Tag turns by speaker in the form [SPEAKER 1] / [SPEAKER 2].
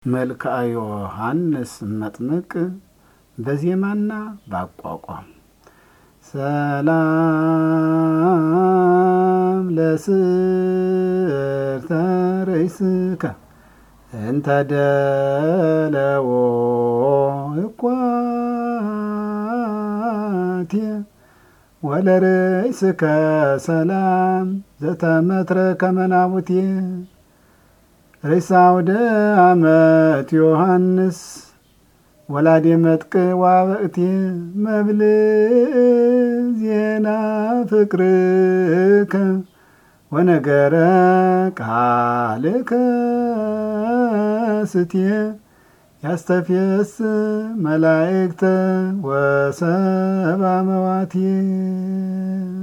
[SPEAKER 1] መልክአ ዮሐንስ መጥምቅ በዜማና ባቋቋም ሰላም ለስርተ ርእስከ እንተ ደለዎ እኳትየ ወለርእስከ ሰላም ዘተመትረ ከመናቡትየ ርእሰ አውደ ዓመት ዮሐንስ ወላዴ መጥቅ ዋበእትየ መብልዕ ዜና ፍቅርከ ወነገረ ቃልከ ስትየ ያስተፍየስ መላእክተ ወሰብአ መዋትየ